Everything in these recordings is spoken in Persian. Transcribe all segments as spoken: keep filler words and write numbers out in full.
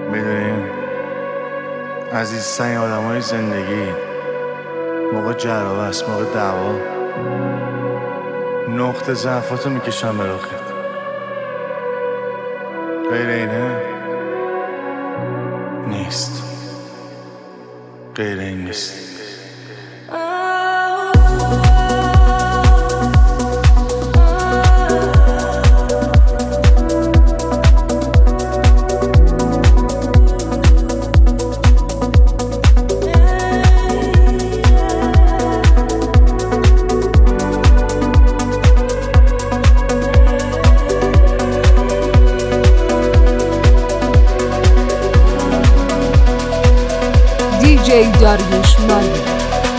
میدونیم عزیزترین آدمای زندگی موقع جرابه است، موقع دعوا نقطه ضعفاتو میکشن براخت. غیر اینه نیست، غیر این نیست. دی جی داریوش مالی.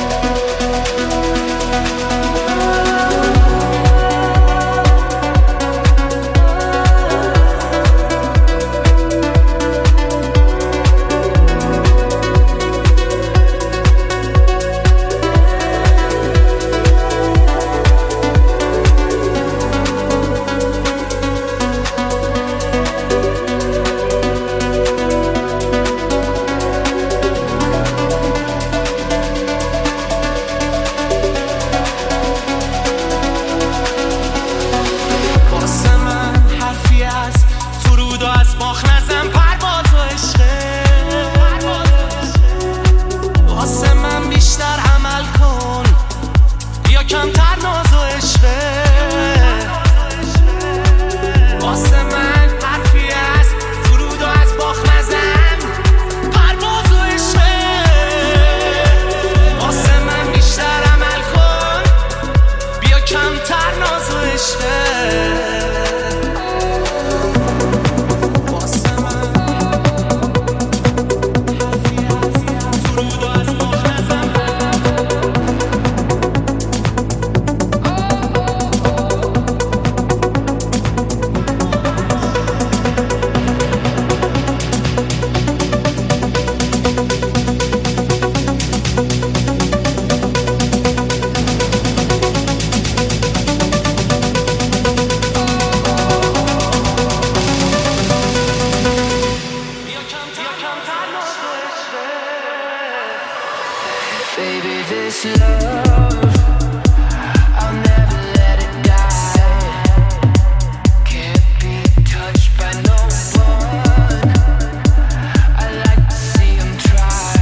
Baby, this love, I'll never let it die. Can't be touched by no one. I like to see them try.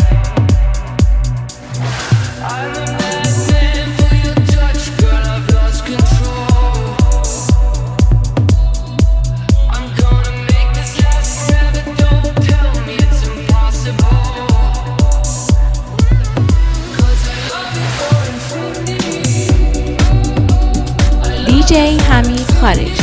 I'm a madman for your touch, girl, I've lost control. I'm gonna make this last forever, don't tell me it's impossible. دی جی حمید خارجی.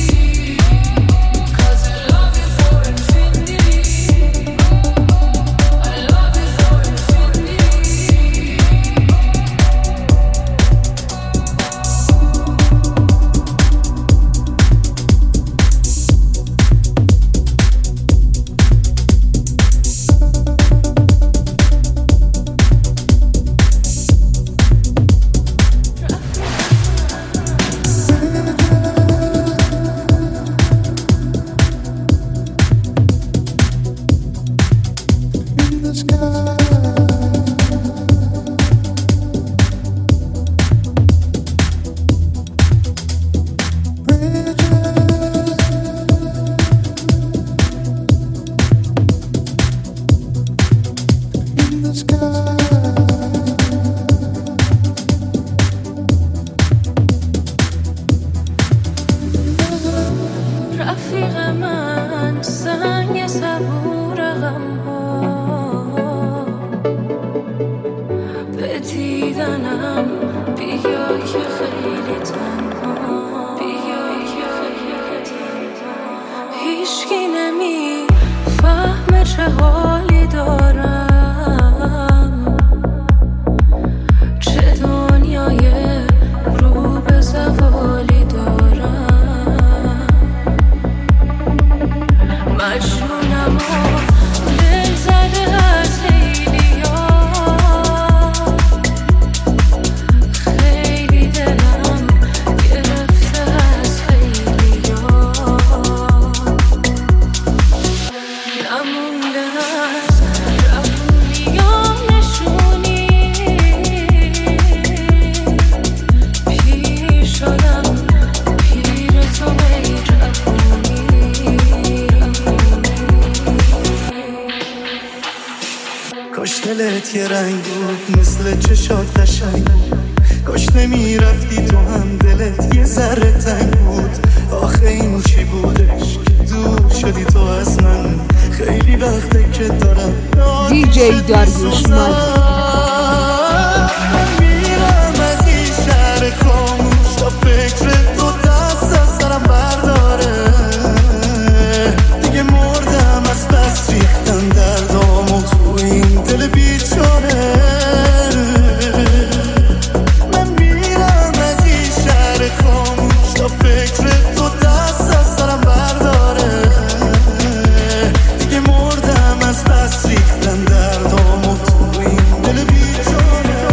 رفیق من سنگ صبور غم ها به دیدنم بیا که خیلی تنها، بیا که خیلی تنها. هیچکی نمی فهم چه حالی دارم، چه دنیای رو به زوالی دارم. مجنونم و دل زده از خیلی ها، خیلی دلم گرفته از خیلی ها. چشمات یه رنگ بود مثل چشات قشنگ بود، کاش نمیرفتی تو هم دلت یه ذره تنگ بود. آخه این چی بودش که دور شدی تو از من، خیلی وقته که دارم دی جی داریوش مالی. میرم از این شهر خاموش تا فکر تو دست از سرم برداره، دیگه مردم از بس ریختن دردامو تو این دل بیچاره. من میرم از این شهر خاموش تا فکر تو دست از سرم برداره، دیگه مردم از بس ریختن دردامو تو این دل بیچاره.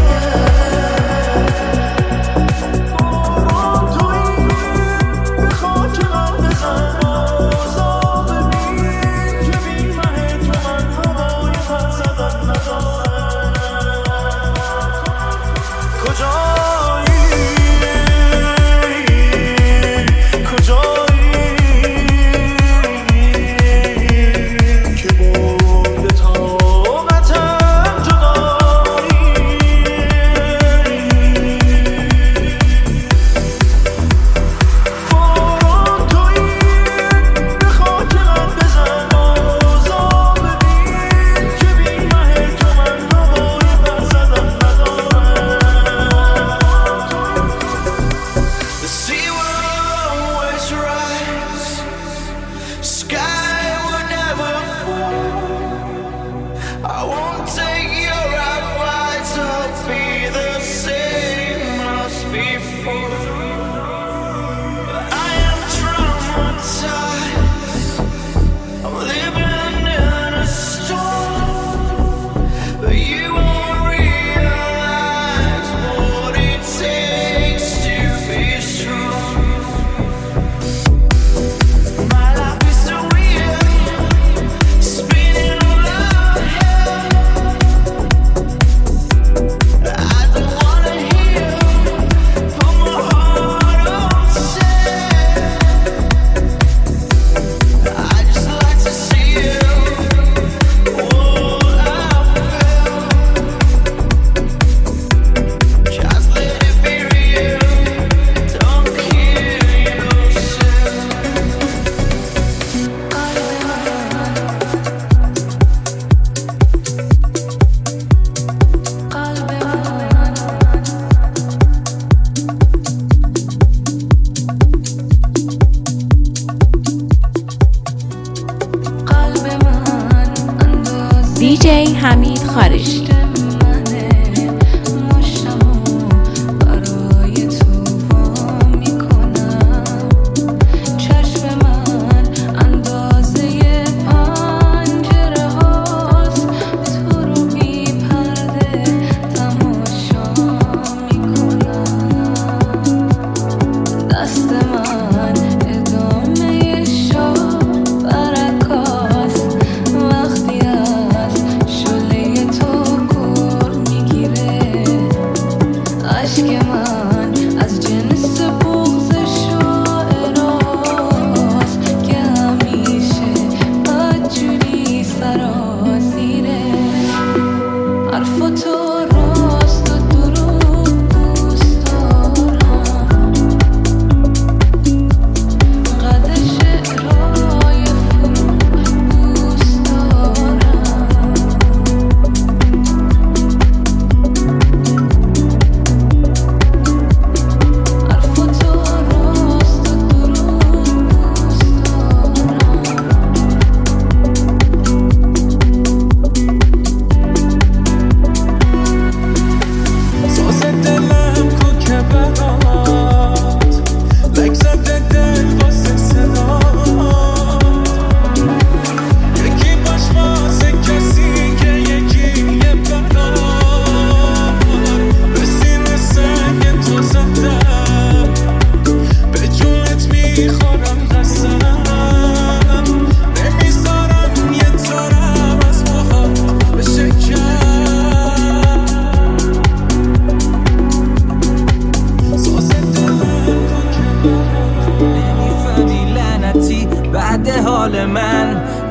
دی جی حمید خارجی.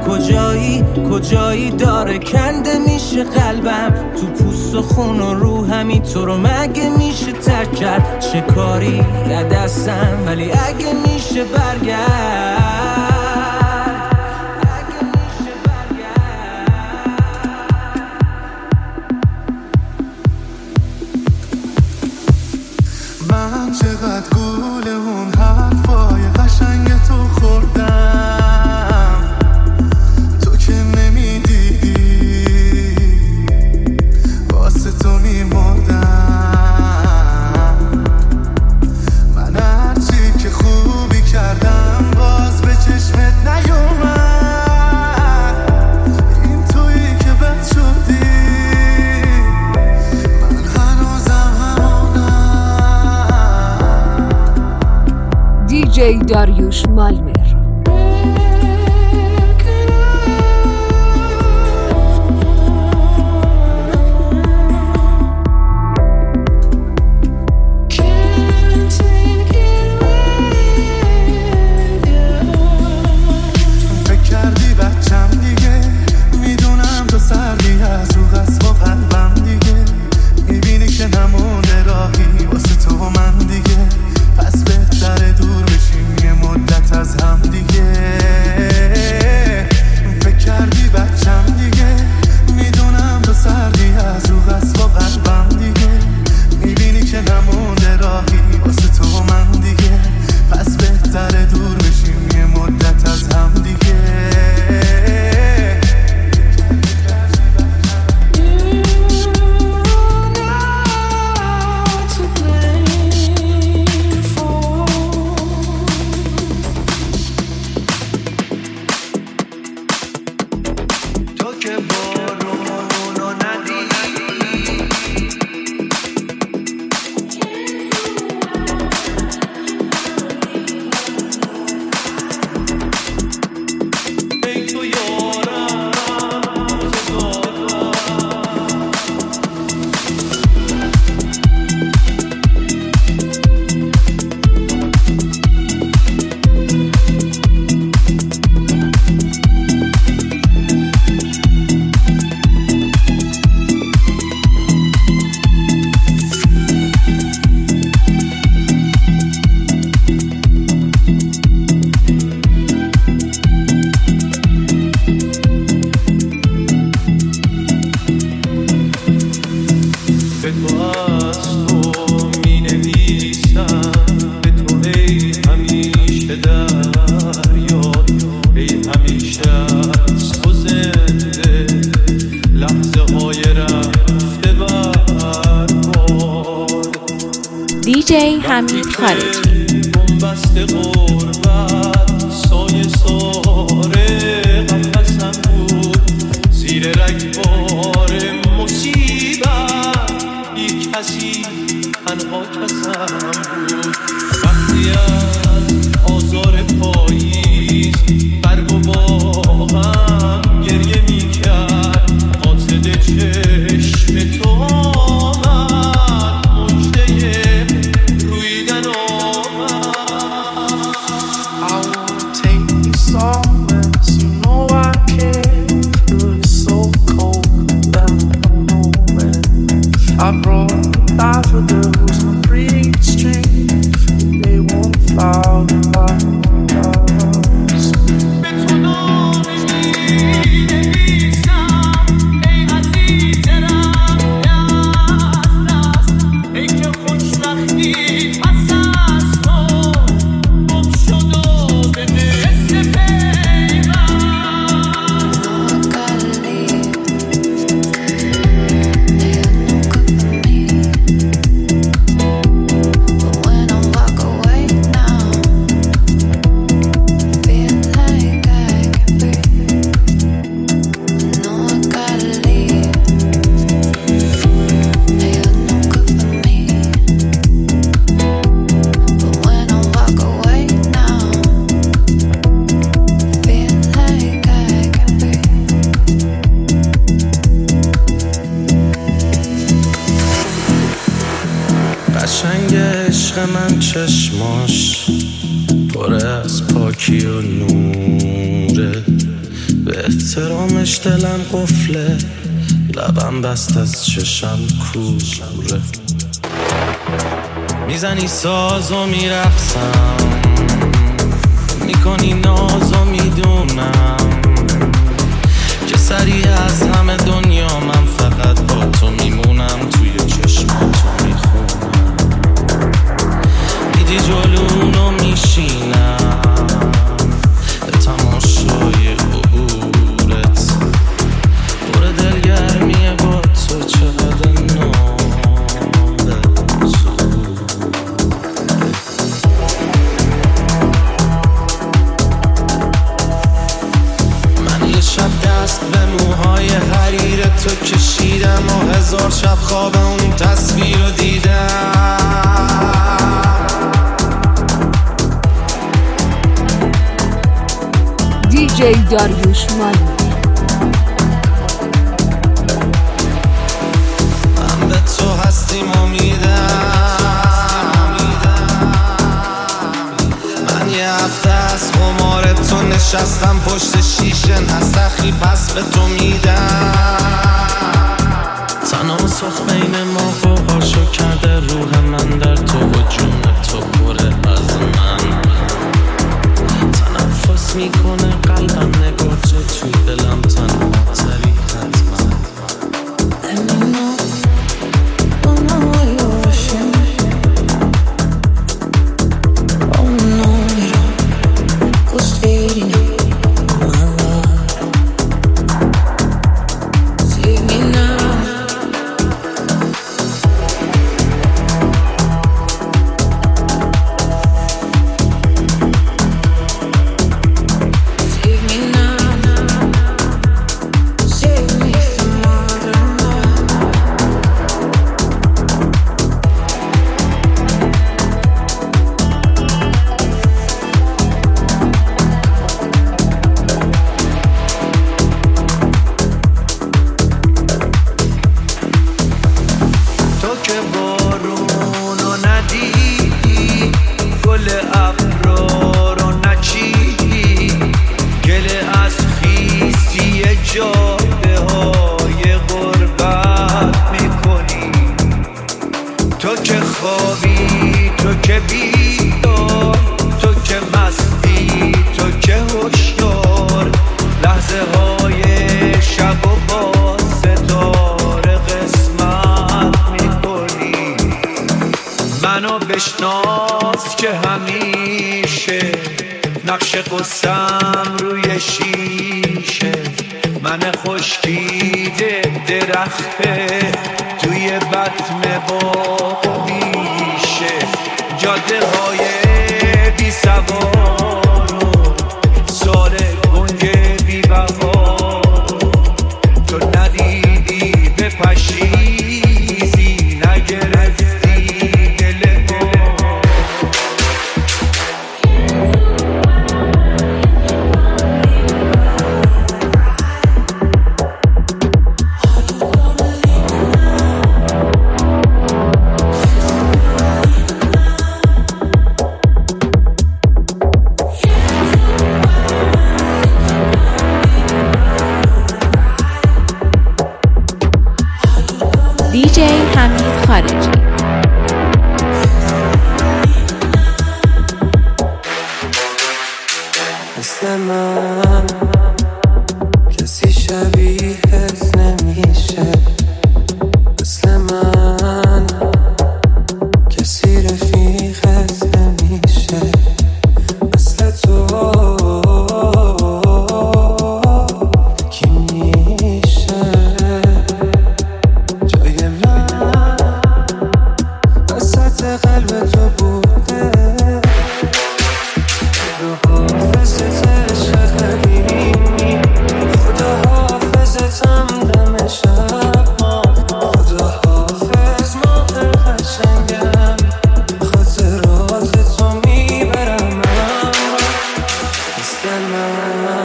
کجایی کجایی داره کنده میشه قلبم تو پوست و خون و روحمی تو رو مگه میشه ترک کرد چه کاری یا دستم ولی اگه میشه برگرد من چقدر گول اون حرفای قشنگ تو خوردم تو که نمیدیدی واسه تو میمردم من هرچی که خوبی کردم باز به چشمت نیومد این تویی که بد شدی من هنوزم همونم دی جی داریوش مالمر. فکر کردی بچم دیگه میدونم تو سردی از رو قصد با قلبم دیگه میبینی که نمونده راهی واسه تو و من دیگه پس بهتره دور بشیم یه مدت از هم دیگه فکر کردی بچم دیگه میدونم تو سردی از رو قصد با قلبم دیگه میبینی که نمونده راهی واسه تو و من دیگه پس بهتره دور بشیم یه مدت از هم دیگه تو که بارونو ندیدی ای تو یارم به تو از تو می نویسم به تو ای همیشه دریا ای همیشه از تو زنده لحظه های رفته برباد دی جی حمید خارجی. بنبست غربت سایه ساره قفصم بود زیر رگبار مصیبت یک کسی تنها کسم بود وقتی از آزار پاییز برگ و باغم گریه میکرد قاصد چشم تو آمد مژده رویدن آمد I wanna take you somewhere you know I can't feel it so cold that I know when I brought daffodils on a pretty string they won't flower من چشماش پر از پاکی و نوره به احترامش دلم قفله، لبم بست از چشم کوره. میزنی ساز و میرقصم، میکنی ناز و میدونم که سریع از همه دنیا من فقط با تو میمونم. توی چشماتو میخونم، میدی جلونو میشینم به تماشای عبورت. پر دلگرمیه با تو، چقدر ناله تو. من یه شب دست به موهای حریر تو کشیدم و هزار شب خواب اون تصویر رو دیدم. دیجی داریوش مالمیر. من به تو هستیم امیدم، من یه هفته از خمار تو نشستم پشت شیشه، نسخی پس به تو میدم. تناسخ بین ما قوهاشو کرده روح من در تو و جون تو پره از من. تنفس میکنه قلبم، نگاه تو توی دلم تنها تری حتما. بشناس که همیشه نقش قصم روی شیشه، من خشکیده درخته توی بطن باغ میشه. جاده های بی سوار و سال گنگ بی بهار، تو ندیدی به پشیزی نگرفتی دل ما. دیجی حمید خارجی. مثل من کسی شبیهت نمیشه، مثل من کسی رفیقت نمیشه، مثل تو کی میشه جای من وسط قلب تو بوده. حافظت عشق قدیمی، خدا حافظتم دم شب ما، خدا حافظ ماه قشنگم، خاطرات تو میبرم اما مثل من.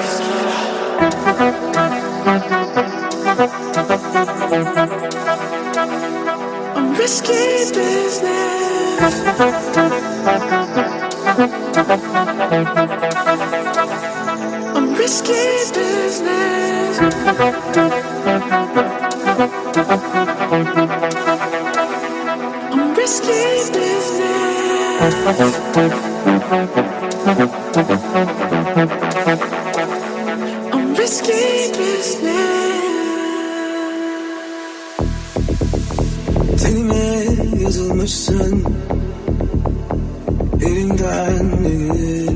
I'm risky business. I'm risky business. business. I'm risky business. I'm risky business. Tenime yazılmışsın elinden beri,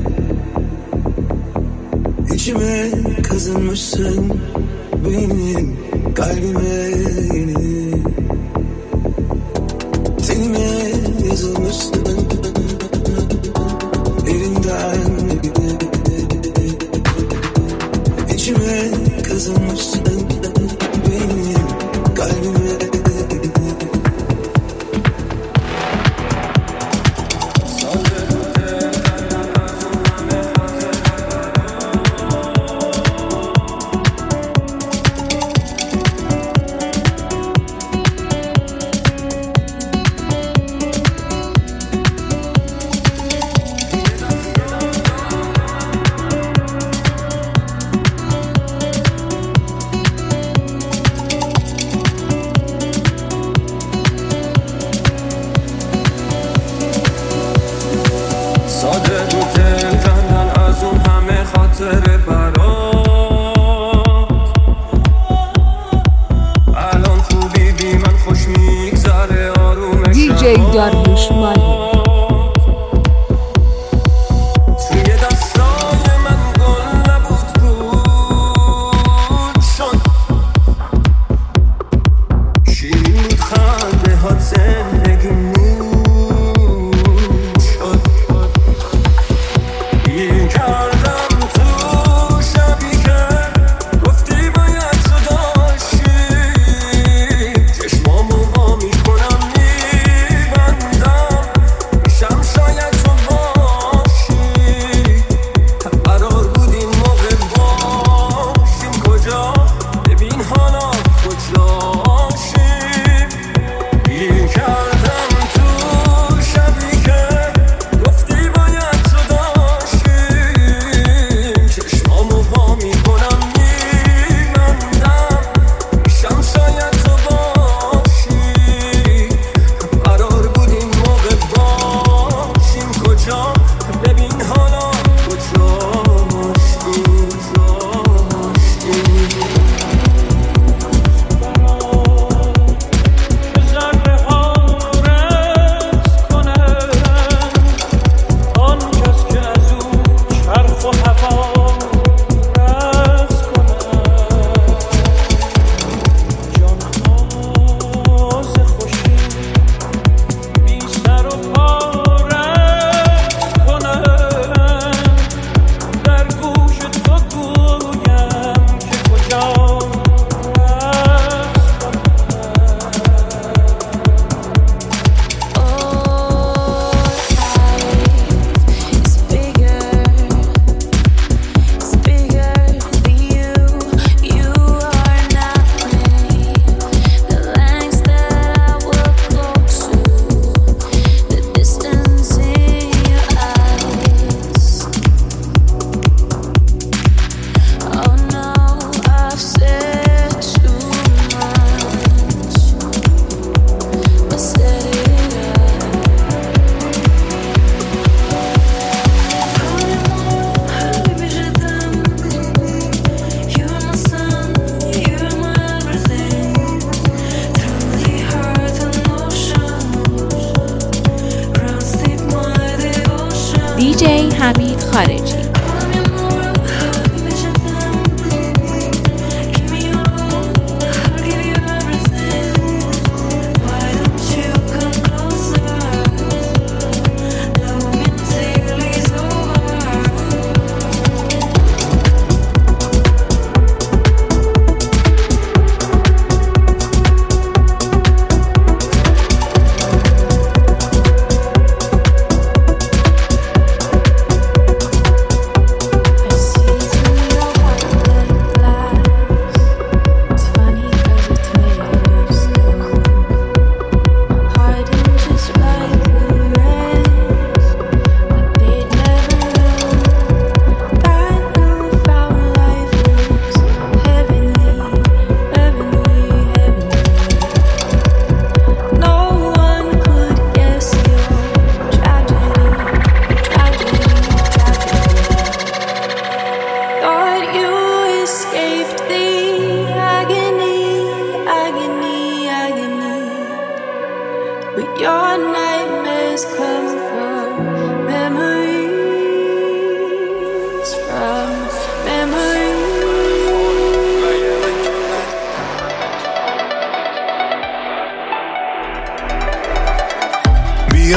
İçime kazınmışsın benim kalbime yeni. Tenime yazılmışsın elinden beri, İçime kazınmışsın benim kalbime. ساده تو دل کندن از اون همه خاطر برات. الان خوبی بی من خوش میگذره آروم شب. دی جی داریوش مانی. توی دستای من گل نبود بود شد، شیرین بود خنده ها زندگی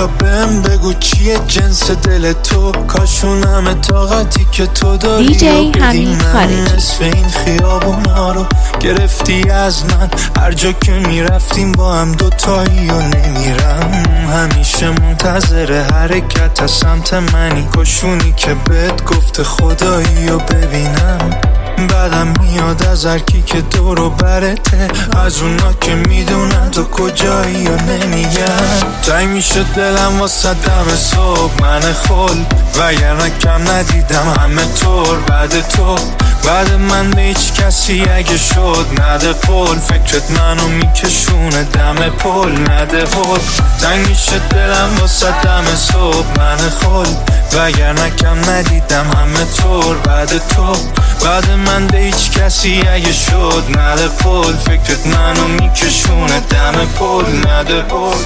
بیا بهم بگو چیه جنس دل تو، کاشون همه طاقتی که تو داری دی جی و بدی حمید من خارجی. نصف این خیابونا رو گرفتی از من، هر جا که میرفتیم با هم دوتایی و نمیرم، همیشه منتظر حرکت از سمت منی، کاشونی که بهت گفته خدایی و ببینم، بعدم میاد از هرکی که دورو برته، از اونا که میدونن تو کجایی و نمیگن. تای میشه دلم واسه دم صبح من خل، وگرنه کم ندیدم همه طور بعد تو، بعد من به هیچ کسی اگه شد نده پول، فکرت منو میکشونه دم پل نده هل. تنگ میشه دلم واسه دم صبح من خل، وگرنه کم ندیدم همه طور بعد تو، بعد من به هیچ کسی اگه شد نده پول، فکرت منو میکشونه دم پل نده پول.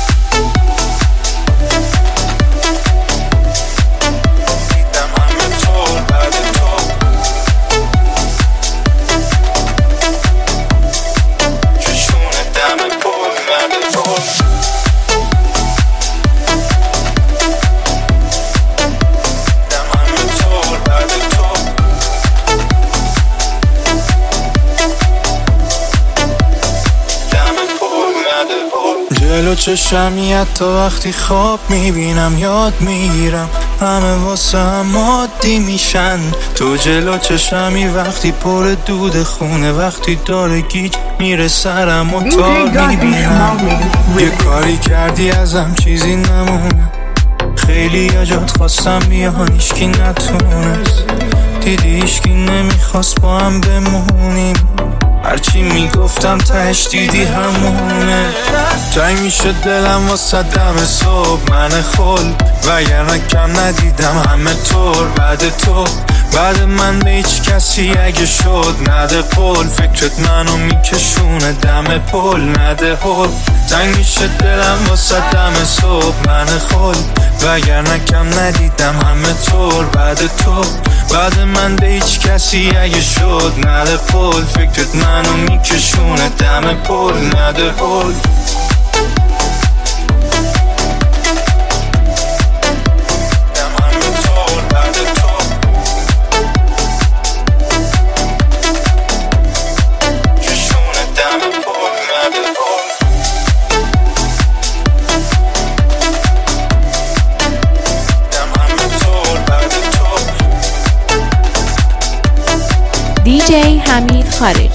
جلو چشمی حتی وقتی خواب میبینم یاد میگیرم، همه واسه هم عادی میشن، تو جلو چشمی وقتی پر دود خونه، وقتی داره گیج میره سرم و تا میبینم، یه کاری کردی ازم چیزی نمونه، خیلی یا جات خواستم بیان ایشکی نتونست، دیدی ایشکی نمیخواست با هم بمونیم، هرچی میگفتم تهش دیدی همونه. تنگ میشه دلم واسه دم صبح من خل، وگرنه کم ندیدم همه طور بعد تو، بعد من به هیچ کسی اگه شد نده پول، فکرت منو میکشونه دم پل نده هل. تنگ میشه دلم واسه دم صبح من خل، وگرنه کم ندیدم همه طور بعد تو، بعد من به هیچ کسی اگه شد نده پول، فکرت منو میکشونه دم پل نده هل. دی جی حمید خارجی.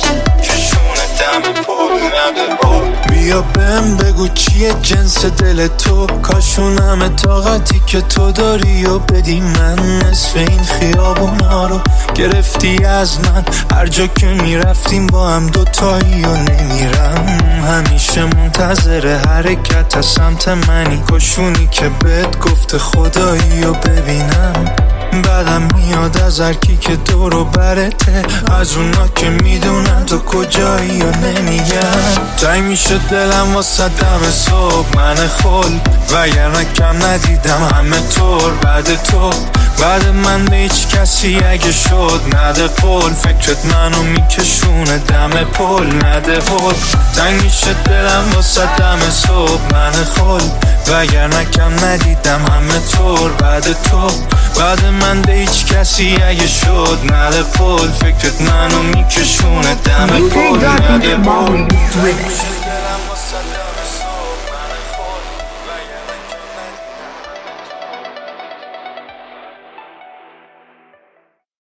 بیا بهم بگو چیه جنس دل تو، کاشون همه طاقتی که تو داری و بدی من نصف این خیابونا رو گرفتی از من، هر جا که میرفتیم با هم دوتایی و نمیرم، همیشه منتظر حرکت از سمت منی، کاشونی که بهت گفته خدایی و ببینم، بعدم میاد از هرکی که دورو برته، از اونا که میدونن تو کجایی و نمیگن. تنگ میشه دلم واسه دم صبح من خل، وگرنه کم ندیدم همه طور بعد تو، بعد من به هیچ کسی اگه شد نده پول، فکرت منو میکشونه دم پل نده هل. تنگ میشه دلم واسه دم صبح من خل، وگرنه کم ندیدم همه طور بعد تو، بعد من به هیچ کسی اگه شد نده پول، فکرت منو میکشونه دم پل نده پول.